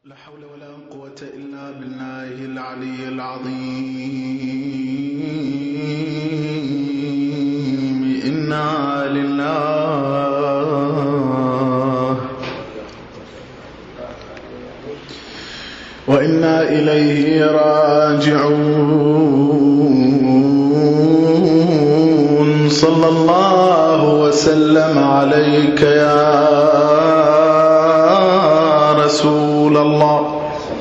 لا حول ولا قوة إلا بالله العلي العظيم. إنا لله وإنا إليه راجعون. صلى الله وسلم عليك يا رسول الله،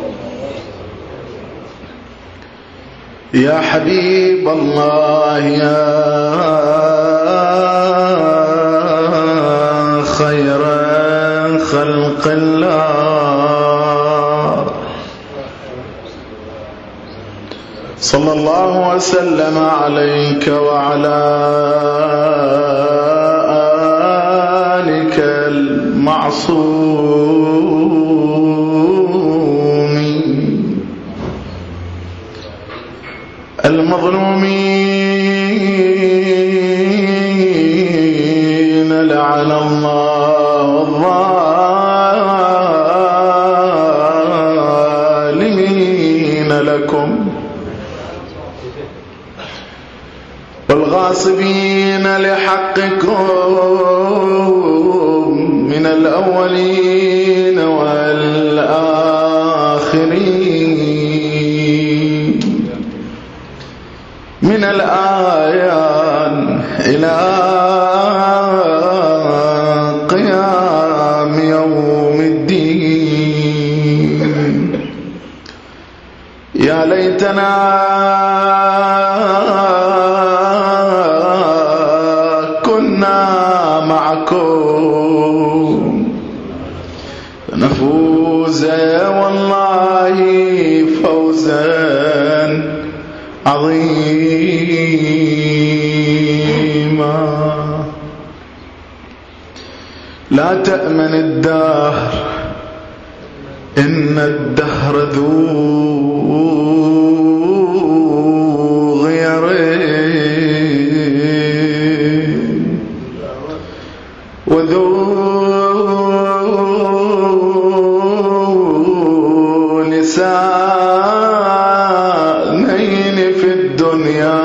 يا حبيب الله، يا خير خلق الله. صلى الله وسلم عليك وعلى آلك المعصومين المظلومين، لعن الله الظالمين لكم والغاصبين لحقكم من الأولين والآخرين، من الآيان إلى قيام يوم الدين. يا ليتنا معكم نفوز والله فوزا عظيما. لا تأمن الدهر إن الدهر ذو وذو لسانين في الدنيا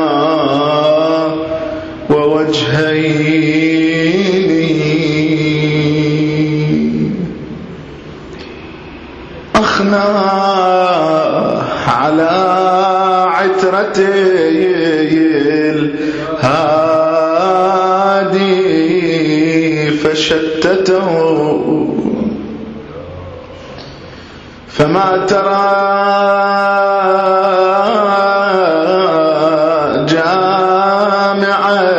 ووجهين. أخنا على عترتي الهادي فشتته، فما ترى جامعا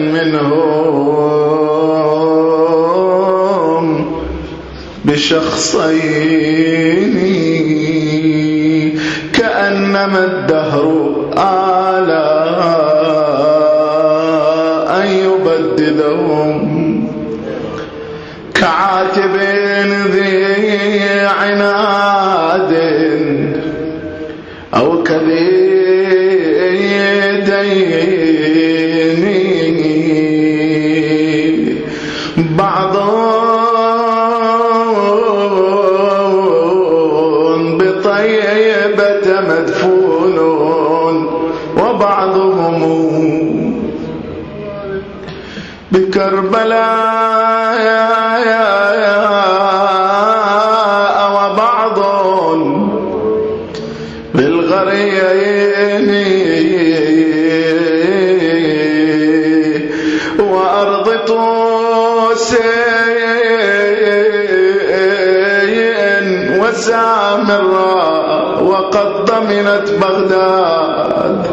منهم بشخصين، كأنما الدهر آلى أن يبدلهم، كعاتب ذي عناد أو كذي دين، بعض بطيبة مدفون وبعضهم بكربلاء وبعض بالغريين وأرض طوس وسامراء، وقد ضمنت بغداد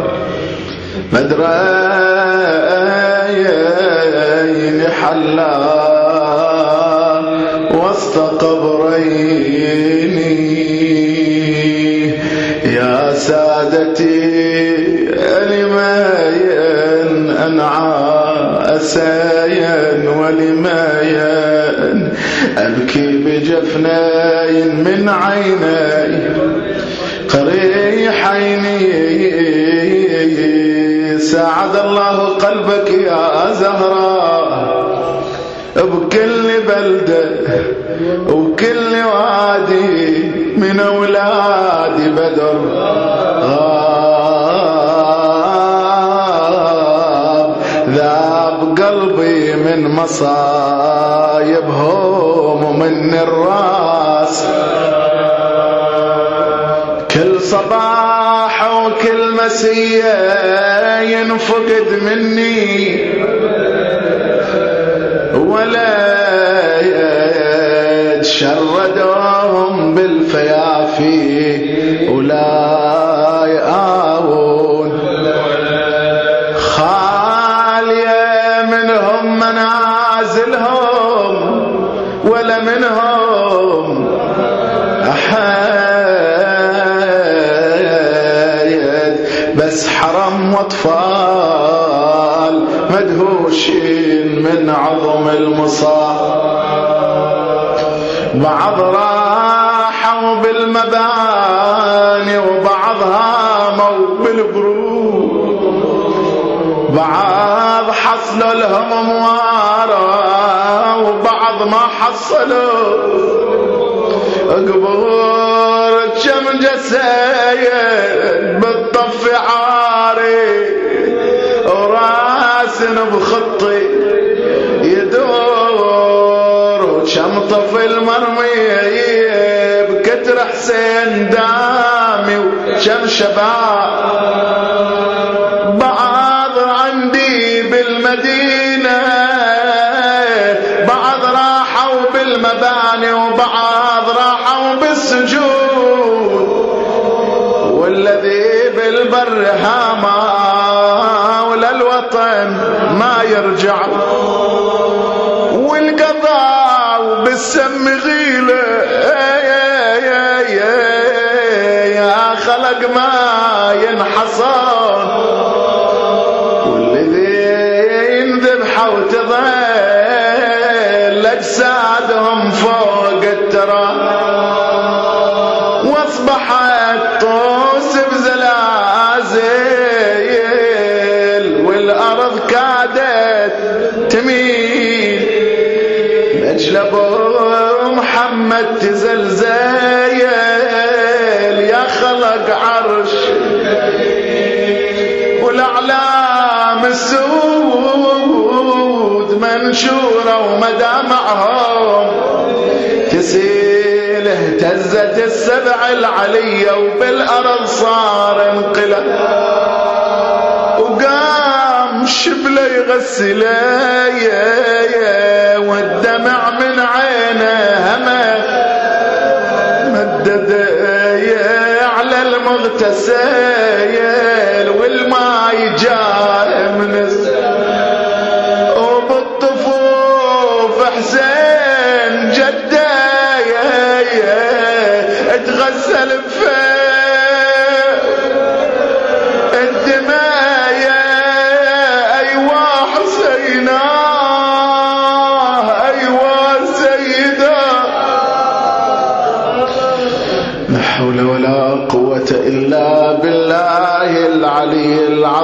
مدرين حلا وسط قبرين. يا سادتي لماين أنعى أساين، ولماين أبكي بجفنين من عيني قريحين. ساعد الله قلبك يا زهراء بكل بلدة وكل وادي من من أولاد بدر غاب ذاب قلبي من مصايبهم ومن الراس كل صباح وكل مسية ينفقد مني ولا شردهم بالفيافي ولا يآون خالية منهم منازلهم ولا منهم أحد بس حرم واطفال مدهوشين من عظم المصاب بعض راحوا بالمباني وبعض هاموا بالبروج بعض حصلوا لهم امواره وبعض ما حصلوا قبور كم جسايد بالطف عاري وراسن بخطي يدور كم طفل مرمي بكتر حسين دامي وكم شباب بعض عندي بالمدينة بعض راحوا بالمباني وبعض راحوا بالسجود والذي بالبر هاما وللوطن ما يرجع والقضاء بالسم غيله يا خلق ما ينحصر والذي ينذبح وتظل اجسادهم فوق التراب واصبحت طوس بزلازل والارض كادت تميل لاجل ابو محمد تزلزل يا خلق عرش والاعلام السود منشوره ومدامعهم تسيل اهتزت السبع العليه وبالارض صار انقلاب وقام شبله يغسله والدمع من عينه همه مدد على المغتسل والماء جاء من السماء وبالطفوف حسين جده اتغسل بفيه الدماء ايوا حسينا ايوا سيدا لا حول ولا قوة إلا بالله العلي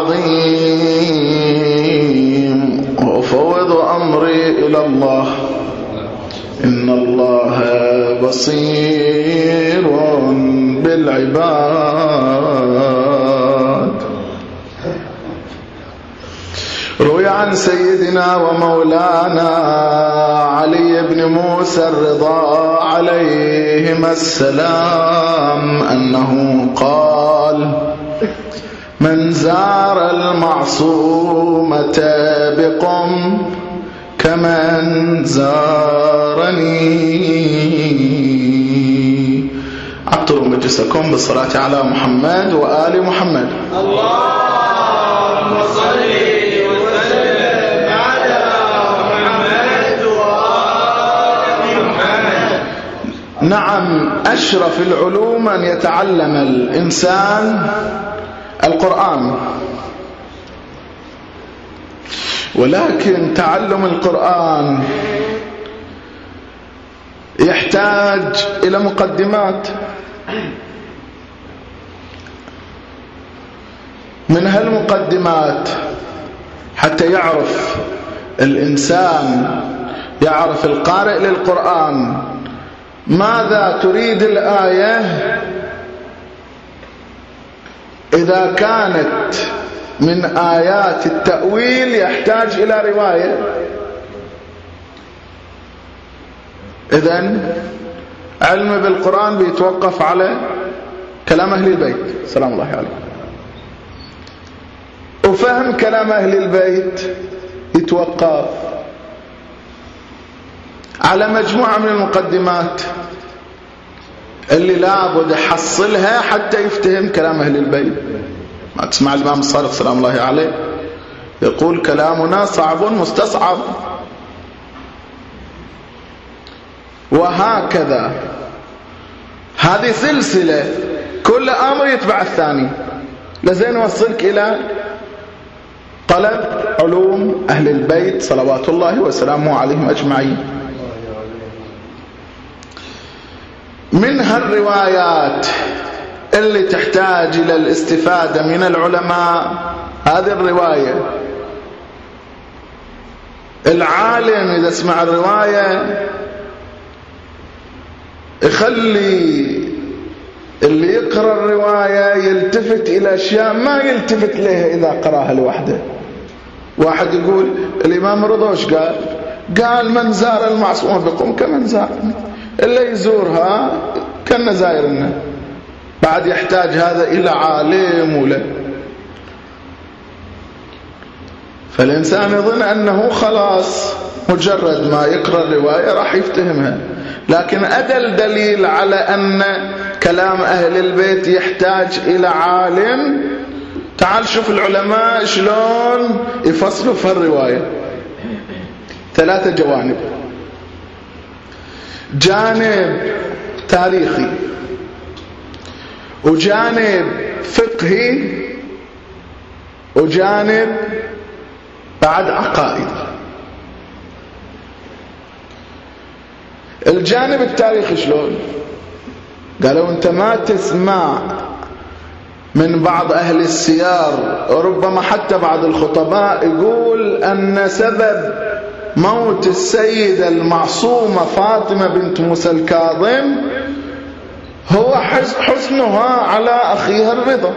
العظيم وأفوض أمري إلى الله إن الله بصير بالعباد. روي عن سيدنا ومولانا علي بن موسى الرضا عليهما السلام أنه قال: من زار المعصومة بقم كمن زارني. عطروا مجلسكم بالصلاة على محمد وآل محمد. اللهم صل وسلم على محمد وآل محمد. نعم، أشرف العلوم أن يتعلم الإنسان القرآن، ولكن تعلم القرآن يحتاج إلى مقدمات. من هالمقدمات حتى يعرف الإنسان، يعرف القارئ للقرآن ماذا تريد الآية إذا كانت من آيات التأويل يحتاج إلى رواية؟ إذن علم بالقرآن بيتوقف على كلام أهل البيت سلام الله عليهم، وفهم كلام أهل البيت يتوقف على مجموعة من المقدمات اللي لابد يحصلها حتى يفتهم كلام أهل البيت. ما تسمع الإمام الصادق سلام الله عليه يقول كلامنا صعب مستصعب، وهكذا هذه سلسلة كل أمر يتبع الثاني لزين نوصلك إلى طلب علوم أهل البيت صلوات الله وسلامه عليهم أجمعين. من هالروايات اللي تحتاج إلى الاستفادة من العلماء هذه الرواية، العالم إذا سمع الرواية يخلي اللي يقرأ الرواية يلتفت إلى أشياء ما يلتفت لها إذا قرأها لوحده. واحد يقول الإمام رضا وش قال من زار المعصومة بقوم كمن زار، اللي يزورها كان زائرنا. بعد يحتاج هذا إلى عالم ولا، فالإنسان يظن أنه خلاص مجرد ما يقرأ الرواية راح يفتهمها، لكن أدل دليل على أن كلام أهل البيت يحتاج إلى عالم. تعال شوف العلماء شلون يفصلوا في الرواية. 3 جوانب: جانب تاريخي، وجانب فقهي، وجانب بعد عقائدي. الجانب التاريخي شلون؟ قالوا انت ما تسمع من بعض أهل السيار وربما حتى بعض الخطباء يقول أن سبب موت السيدة المعصومة فاطمة بنت موسى الكاظم هو حزنها على أخيها الرضا.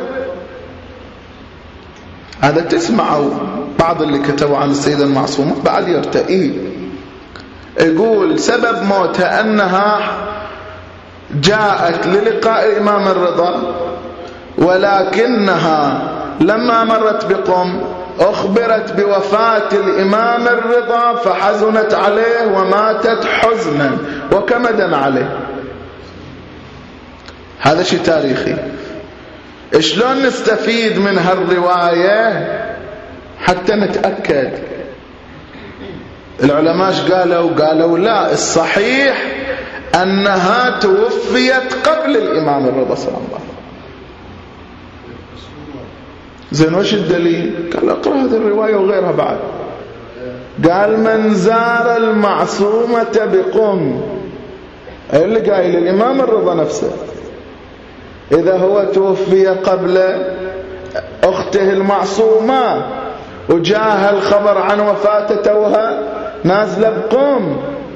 هذا تسمعوا بعض اللي كتبوا عن السيدة المعصومة بعد يرتئي، يقول سبب موتها أنها جاءت للقاء الإمام الرضا، ولكنها لما مرت بقم أخبرت بوفاة الإمام الرضا فحزنت عليه وماتت حزنا وكمدا عليه. هذا شيء تاريخي. شلون نستفيد من هالرواية حتى نتأكد؟ العلماء قالوا لا، الصحيح أنها توفيت قبل الإمام الرضا صلى الله عليه وسلم. زين وش الدليل؟ قال اقرأ هذه الرواية وغيرها بعد. قال من زار المعصومة بقم، اللي قايل الإمام الرضا نفسه، إذا هو توفي قبل أخته المعصومة وجاءها الخبر عن وفاته توها نازلة بقم،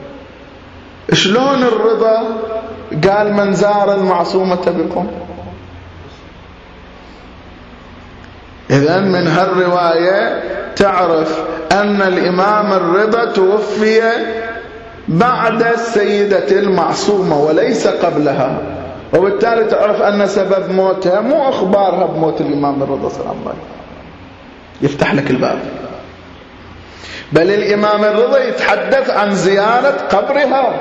شلون الرضا قال من زار المعصومة بقم؟ إذن من هالرواية تعرف أن الإمام الرضا توفي بعد السيدة المعصومة وليس قبلها، وبالتالي تعرف أن سبب موتها مو أخبارها بموت الإمام الرضا صلى الله عليه وسلم. يفتح لك الباب. بل الإمام الرضا يتحدث عن زيارة قبرها،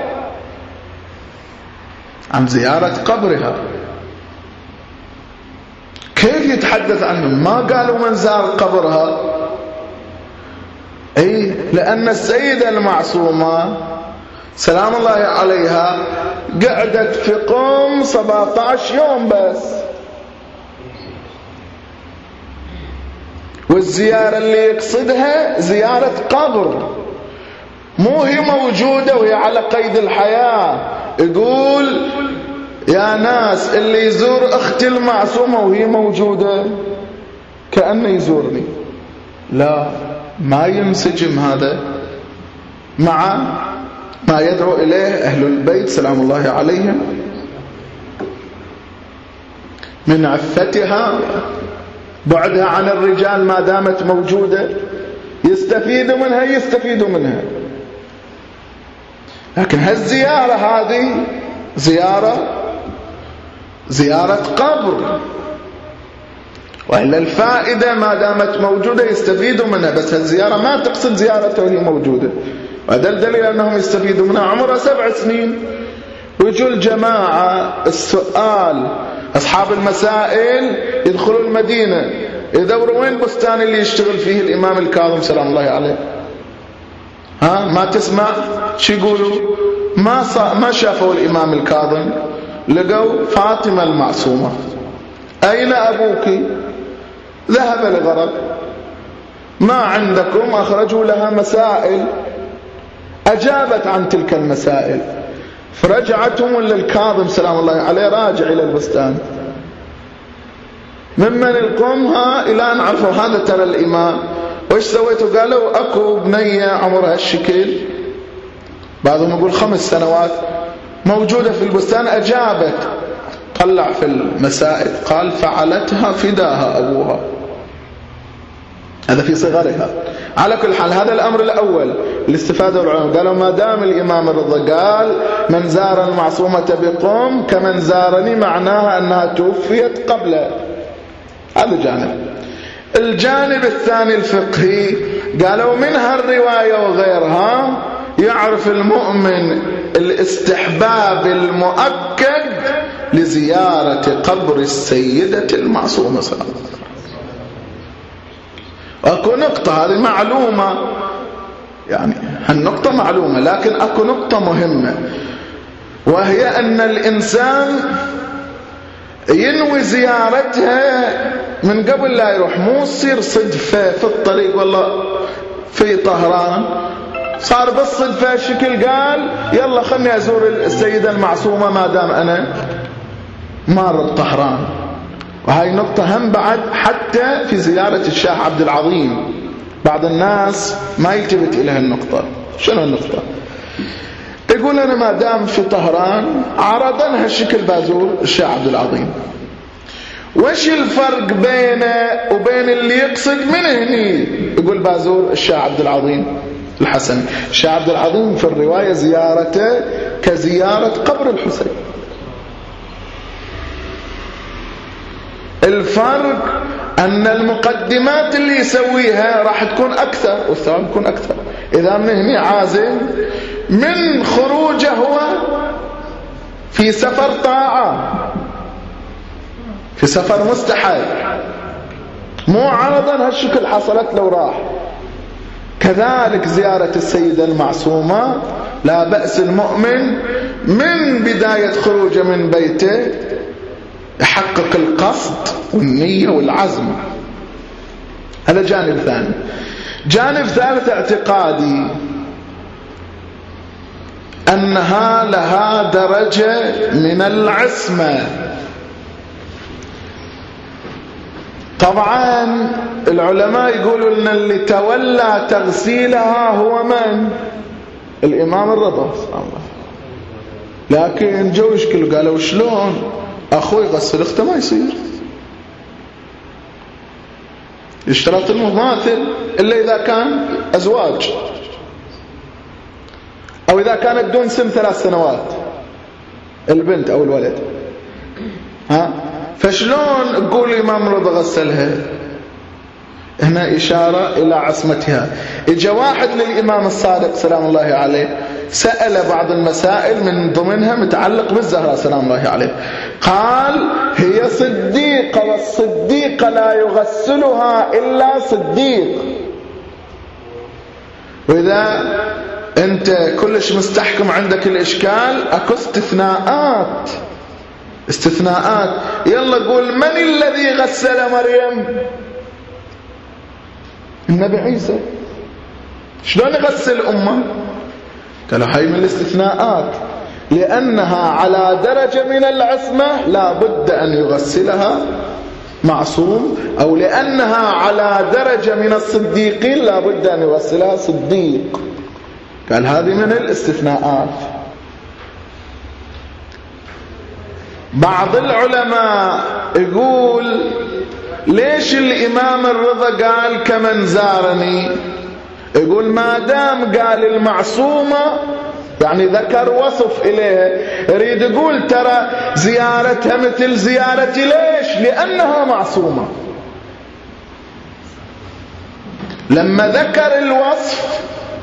عن زيارة قبرها. كيف يتحدث عنه؟ ما قالوا من زار قبرها. أي لأن السيدة المعصومة سلام الله عليها قعدت في قم 17 يوم بس، والزيارة اللي يقصدها زيارة قبر، مو هي موجودة وهي على قيد الحياة. يقول يا ناس اللي يزور أختي المعصومة وهي موجودة كأنه يزورني. لا، ما ينسجم هذا مع ما يدعو إليه أهل البيت سلام الله عليهم من عفتها، بعدها عن الرجال ما دامت موجودة، يستفيدوا منها. لكن هالزيارة هذه زيارة قبر، وإلا الفائدة ما دامت موجودة يستفيدوا منها، بس هالزيارة ما تقصد زيارته وهي موجودة. وهذا الدليل أنهم يستفيدوا منها. عمرها 7 سنين ويجوا الجماعة السؤال، أصحاب المسائل يدخلوا المدينة يدوروا وين بستان اللي يشتغل فيه الإمام الكاظم سلام الله عليه. ما تسمع شو يقولوا؟ ما شافوا الإمام الكاظم، لقوا فاطمة المعصومة. أين أبوك؟ ذهب لغرض، ما عندكم؟ أخرجوا لها مسائل، أجابت عن تلك المسائل، فرجعتهم للكاظم سلام الله عليه راجع إلى البستان. ممن القوم إلى أن عرفوا هذا ترى الإمام. وإيش سويتوا؟ قالوا أكو بنية عمرها الشكل، بعضهم يقول 5 سنوات، موجودة في البستان، أجابت. طلع في المسائل قال فعلتها فداها أبوها. هذا في صغرها. على كل حال هذا الأمر الأول الاستفادة العلماء. قالوا ما دام الإمام الرضا قال من زار المعصومة بقوم كمن زارني، معناها أنها توفيت قبله. هذا جانب. الجانب الثاني الفقهي، قالوا منها الرواية وغيرها يعرف المؤمن الاستحباب المؤكد لزيارة قبر السيدة المعصومة صلى الله عليه وسلم. أكو نقطة، هذه معلومة، يعني هالنقطة معلومة، لكن أكو نقطة مهمة، وهي أن الإنسان ينوي زيارتها من قبل لا يروح، مو يصير صدفة في الطريق. والله في طهران صار بالصدفة شكل قال يلا خلني أزور السيدة المعصومة ما دام أنا مار الطهران. وهي نقطة هم بعد حتى في زيارة الشاه عبد العظيم بعض الناس ما يلتفت إلى هالنقطة. شنو النقطة؟ يقول أنا ما دام في طهران عرضا هالشكل بازور الشاه عبد العظيم. وش الفرق بينه وبين اللي يقصد من هني يقول بازور الشاه عبد العظيم الحسن؟ الشاه عبد العظيم في الرواية زيارته كزيارة قبر الحسين. الفرق أن المقدمات اللي يسويها راح تكون أكثر والثواب يكون أكثر. إذا من هنا عازم من خروجه هو في سفر طاعة، في سفر مستحب، مو عرضا هالشكل حصلت لو راح. كذلك زيارة السيدة المعصومة لا بأس المؤمن من بداية خروجه من بيته يحقق القصد والنية والعزم. هذا جانب ثاني. جانب ثالث اعتقادي، أنها لها درجة من العصمة. طبعا العلماء يقولوا أن اللي تولى تغسيلها هو من؟ الإمام الرضا صلى الله عليه وسلم. لكن جو يشكلوا قالوا شلون أخوي يغسل أخته؟ ما يصير، يشترط المماثل إلا إذا كان أزواج أو إذا كانت دون سن 3 سنوات البنت أو الولد. فشلون تقول الإمام رضا غسلها؟ هنا إشارة إلى عصمتها. إجا واحد للإمام الصادق سلام الله عليه سأل بعض المسائل من ضمنها متعلق بالزهراء سلام الله عليه، قال هي صديقة والصديقة لا يغسلها إلا صديق. وإذا أنت كلش مستحكم عندك الإشكال أكو استثناءات. يلا قول من الذي غسل مريم؟ النبي عيسى. شلون يغسل أمه؟ قالوا هاي من الاستثناءات، لأنها على درجة من العصمة لا بد أن يغسلها معصوم، أو لأنها على درجة من الصديقين لا بد أن يغسلها صديق. قال هذه من الاستثناءات. بعض العلماء يقول ليش الإمام الرضا قال كمن زارني؟ يقول ما دام قال المعصومة يعني ذكر وصف إليها، يريد يقول ترى زيارتها مثل زيارتي. ليش؟ لأنها معصومة. لما ذكر الوصف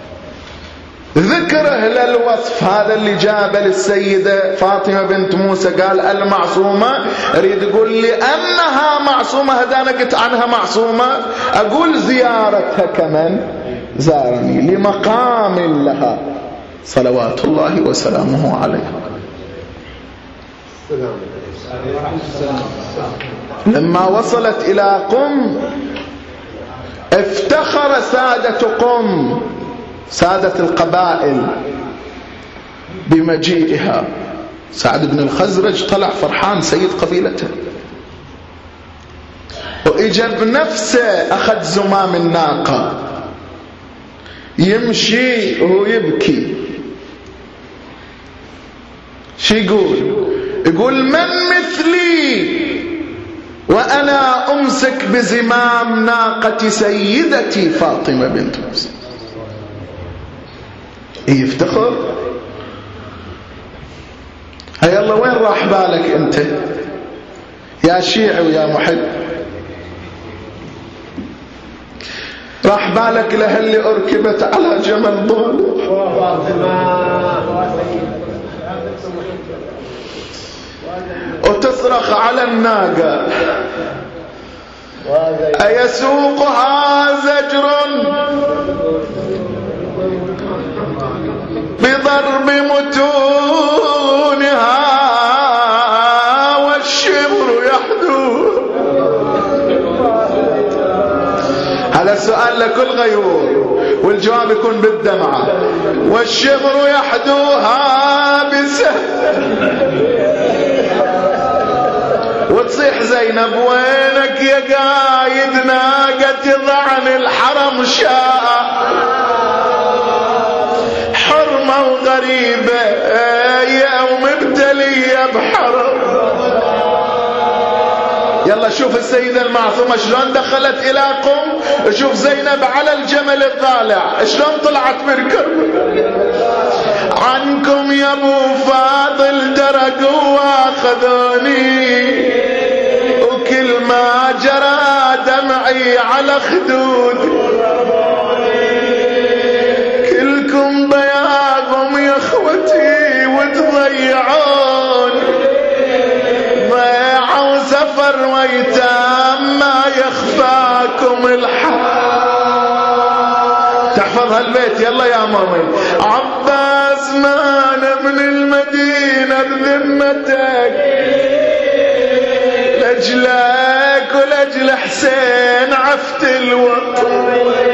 ذكره للوصف هذا اللي جابه للسيدة فاطمة بنت موسى قال المعصومة، يريد يقول لأنها معصومة. هذا أنا قلت عنها معصومة، أقول زيارتها كمن زارني لمقام لها صلوات الله وسلامه عليها. لما وصلت إلى قم افتخر سادة قم، سادة القبائل، بمجيئها. سعد بن الخزرج طلع فرحان سيد قبيلته، وإجا بنفسه أخذ زمام الناقة يمشي وهو يبكي. شو يقول من مثلي وأنا أمسك بزمام ناقة سيدتي فاطمة بنت موسى. يفتخر. هيا الله وين راح بالك أنت يا شيعي ويا محب؟ راح بالك لهاللي أركبت على جمل ضالع وتصرخ على الناقة أيسوقها زجر بضرب متونها والشمر يحدو. هذا السؤال لكل غيور والجواب يكون بالدمعة. والشمر يحدوها بسهل. وتصيح زينب وينك يا قايد ناقة ضعن الحرم شاء حرمة وغريبة يا ومبتلية بحرم. يلا شوف السيدة المعصومة شلون دخلت إلى قم. شوف زينب على الجمل الضالع شلون طلعت من كربلاء. عنكم يا ابو فاضل درقوا واخذوني وكل ما جرى دمعي على خدودي. كلكم ضياغم يا اخوتي وتضيعون ضيعة وسفر ويتام ما يخفاكم الحال. تحفظ هالبيت يلا يا مؤمن. عباس مانا من المدينة بذمتك لأجلك ولأجل حسين عفت الوطن.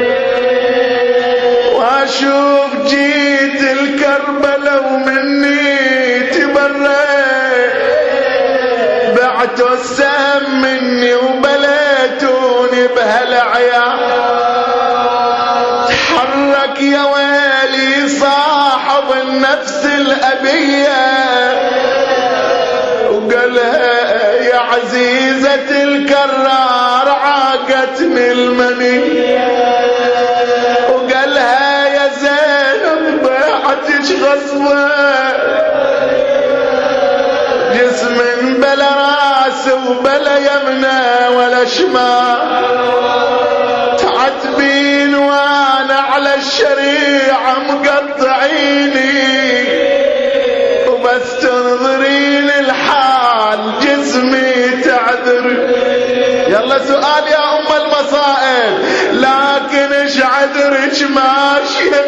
واشوف جيت الكربلاء ومني تبريت بعتوا السهم مني وبليتوني بهالعيال. تحرك يا ويلي صاحب النفس الأبية وقالها يا عزيزة الكرار عاقتني المنية. وقالها يا زينب ضيعتش غصبة جسم بلا راس وبلا يمنى ولا شمال. تعتبين وانا على الشريعة مقطعيني وبس تنظرين الحال جسمي تعذر. يلا سؤال يا ام المصائب. لكن ايش عذرك ماشية؟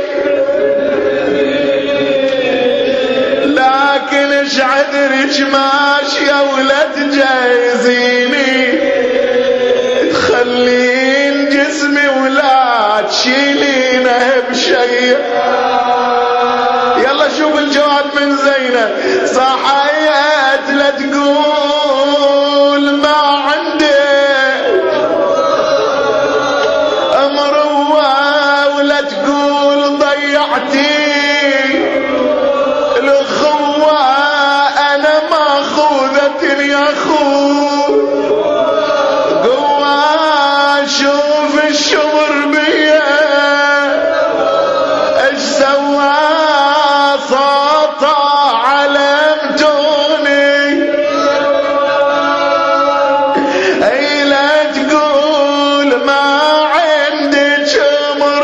لكن ايش عذرك ماشية ولا تجايزيني تخلين جسمي ولا تشيلينه بشيء. يلا شوف الجواب من زينب. صحيت لا تقول ما عندي مروة ولا تقول ضيعتي قوة شوف الشمر بيه ايش سوى صوته علمتوني اي لا تقول ما عندي شمر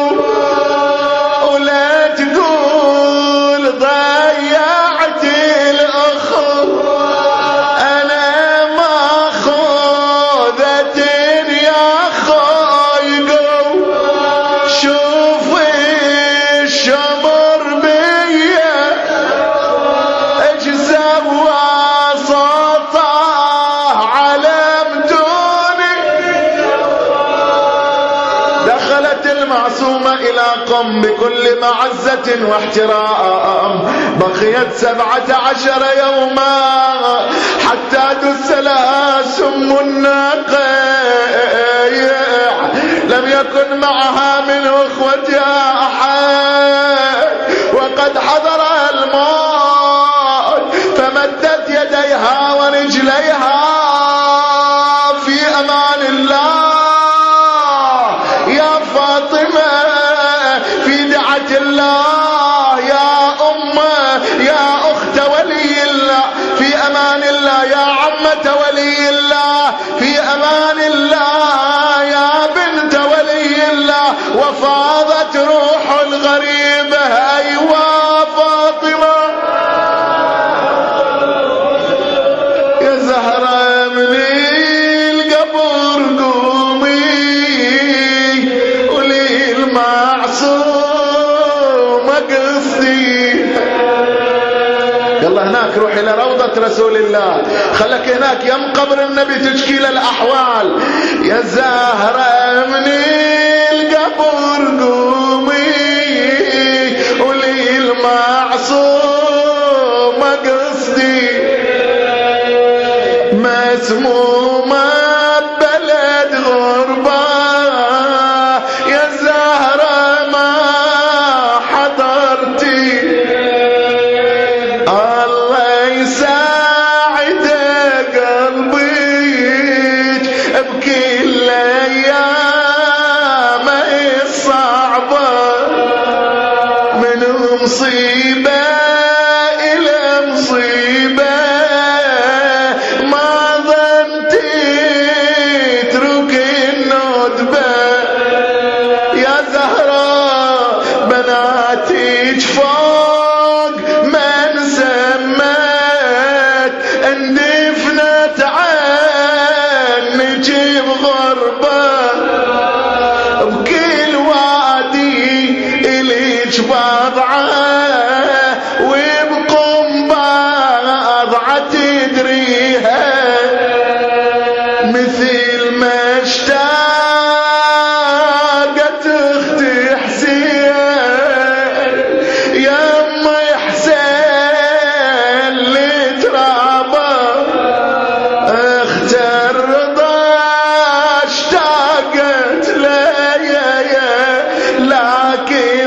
ولا تقول ضيعت الاخر انا ما خذت يا خايقو شوف الشمر بيا ايش سوى صوته علمتوني دخلت المعصومة الى قم بكل معزة واحترام بقيت 17 يوما حتى دس لها سم النقيع لم يكن معها من اخوتها احد وقد حضرها الموت فمدت يديها ورجليها في امان الله يا فاطمة في دعة الله يا أمة يا أخت ولي الله في أمان الله يا عمة ولي الله في أمان الله يا بنت ولي الله وفاضت روح الغريب أيوة فاطمة يا زهرة من القبر قومي ولي المعصوم قصدي يلا هناك روح إلى روضة رسول الله خلك هناك يم قبر النبي تشكي الأحوال يا زهرة من القبر قومي ولي المعصوم قصدي مسمومة بلد غربة يا زهرة ما حضرتي الله يساعد قلبك بكل ايام الصعبة من مصيبة الى مصيبة ما ظنتي تترك الندبة يا زهرة بناتك فوق من سمت اندفنت عنك بغربة بكل وادي إليك بضعة وبقم بضعة تدريها مثل ما اشتاقت اختي حسين يا امي حسين لترابه اخت الرضا اشتاقت ليا لكن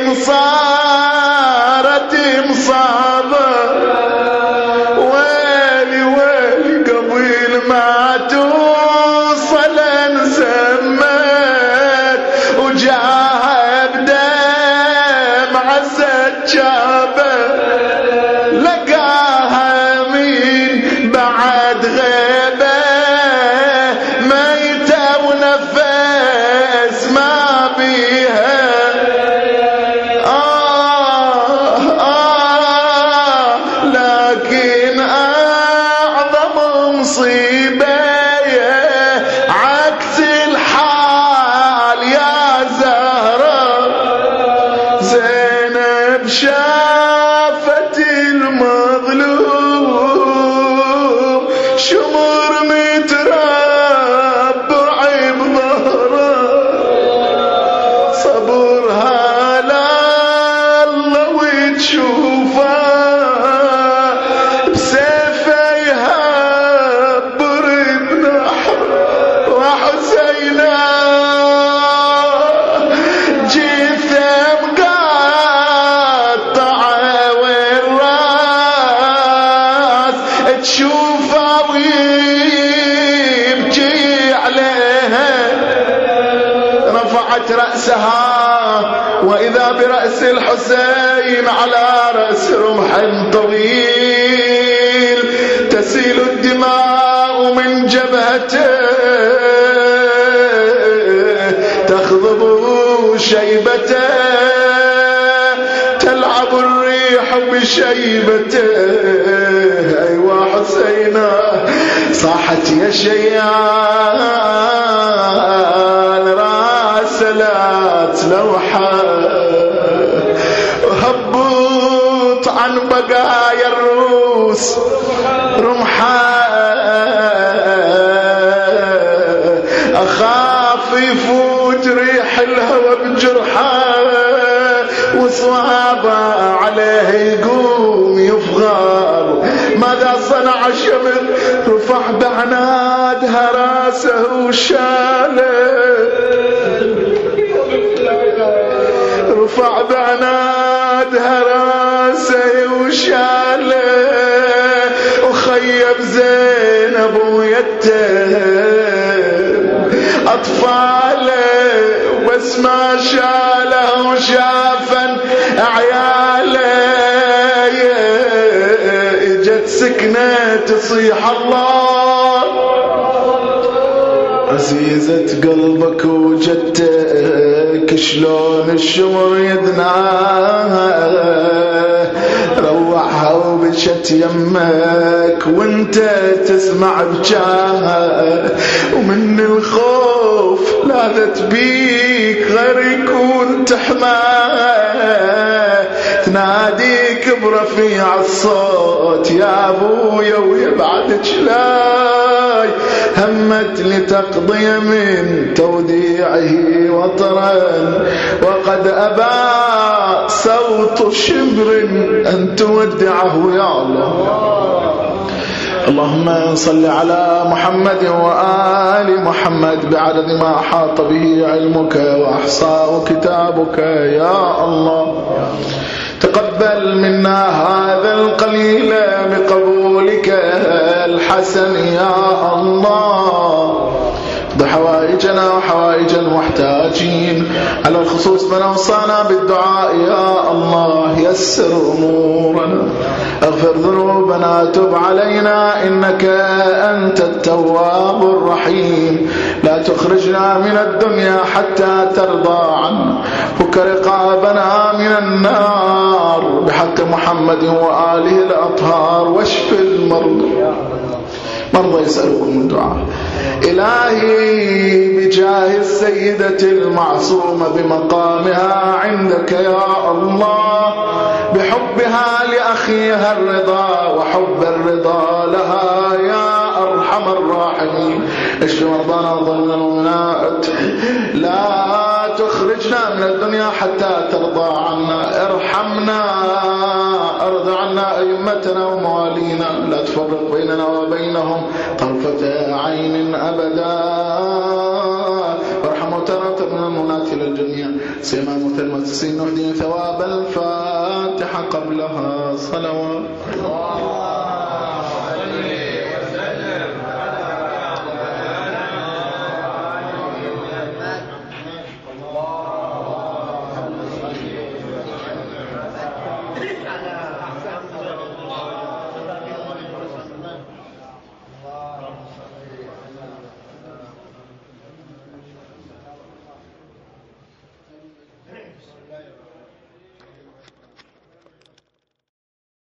صارت مصابه ويلي ويلي قبل ما توصل انسمت وجاها بدمعة سجابة لقاها من بعد غيبة ميتة ونفس ما بيها لكن أعظم مصيبة عكس الحال يا زهرة زينب شافت المظلوم شمر متربع بظهره صبرها لله وتشوفه بسيفه يهبر بنحر وحسينه جثم قطعه والراس تشوفه رفعت رأسها وإذا برأس الحسين على رأس رمح طويل تسيل الدماء من جبهته تخضب شيبته تلعب الريح بشيبته. أيوا حسينا صاحت يا شيان راسلات لوحة وهبط عن بقايا الروس رمحة أخاف يفوت ريح الهوى بجرحه وصوابه عليه يقوم يفغر. ماذا صنع الشمر؟ رفع بعنادها راسه وشاله رفع بعنادها راسه وشاله وخيب زينب ويتم أطفاله بس ما شاله وشافا عياله اجت سكنة تصيح الله عزيزة قلبك وجدتك شلون الشمر يدناها روعها وبشت يمك وانت تسمع بجاها ومن الخوف لاذت بيك غير يكون تحماه تناديك برفيع الصوت يا ابويا ويبعدك لاي همت لتقضي من توديعه وطرا وقد أبى صوت شبر أن تودعه يا الله. اللهم صل على محمد وآل محمد بعدد ما أحاط به علمك وأحصاه كتابك يا الله. تقبل منا هذا القليل بقبولك الحسن يا الله. بحوائجنا وحوائج المحتاجين على الخصوص من أوصانا بالدعاء يا الله. يسر أمورنا اغفر ذنوبنا تب علينا إنك أنت التواب الرحيم. لا تخرجنا من الدنيا حتى ترضى عنا فك رقابنا من النار بحق محمد وآله الأطهار واشف المرضى يسألكم الدعاء. إلهي بجاه السيدة المعصومة بمقامها عندك يا الله بحبها لأخيها الرضا وحب الرضا لها يا أرحم الراحمين اشف مرضانا وظلمنا المؤمنات. لا تخرجنا من الدنيا حتى ترضى عنا. ارحمنا ارض عنا أئمتنا وموالينا لا تفرق بيننا وبينهم طرفة عين أبدا. وارحم وترى من المنات للجميع سيما مثل المسسين نهدي ثواب الفاتحة قبلها صلوات.